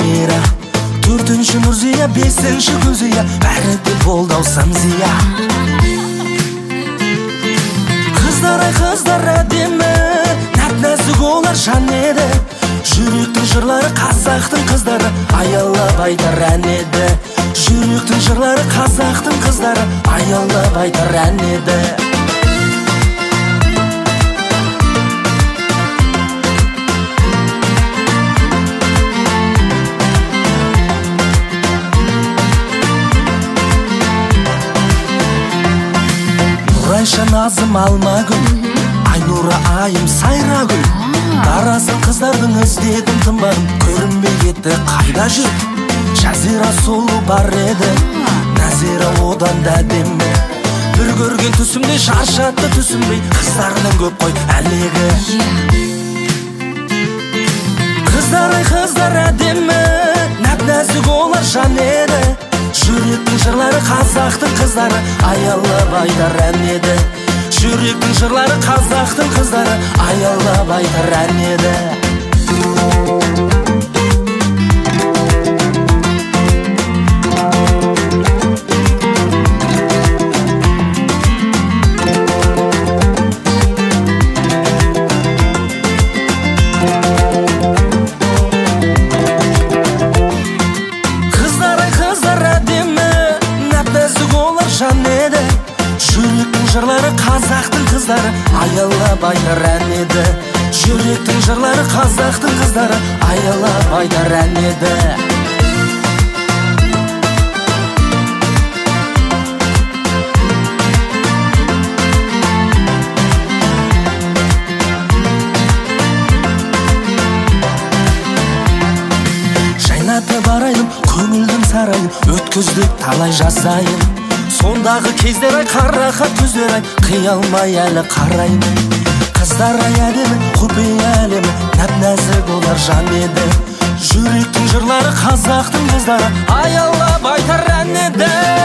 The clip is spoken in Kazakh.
Замира, төртінші Нұрзия, бесінші Гүлзия, бәрі де болды ау Самзия. Қыздар ай қыздар әдемі, нәп-нәзік олар жан еді. Жүректің жырлары қазақтың қыздары, аялап айтар ән еді. Жүректің жырлары қазақтың қыздары, аялап айтар ән еді. Нұрайша Назым Алмагүл, Айнура айым Сайрагүл. Дарасын қыздардың іздедім тынбадым, көрінбей кетті қайда жүр. Жазира сұлу бар еді, Назира одан да әдемі. Бір көрген түсімде шаршатты түсінбей, қыздарынан көп қой әлегі. Қыздар ай қыздар әдемі, нәп-нәзік олар жан еді. Жүректің жырлары қазақтың қыздары, аялап айтар ән еді. Жүректің жырлары қазақтың қыздары, аялап айтар ән еді. Қыздар ай қыздар әдемі, нәп-нәзік олар жан еді. Жүректің жырлары қазақтың қыздары, аялап айтар ән еді. Жүректің жырлары қазақтың қыздары, аялап айтар ән еді. Жайнаты барайым, көңілдің сарайын, өткіздік талай жасайын. Сондағы кездер ай, қарақат көздер ай, қия алмай әлі қараймын. Қыздар ай әдемі, құпия әлемі, нәп-нәзік олар жан еді. Жүректің жырлары қазақтың қыздары, аялап айтар ән еді.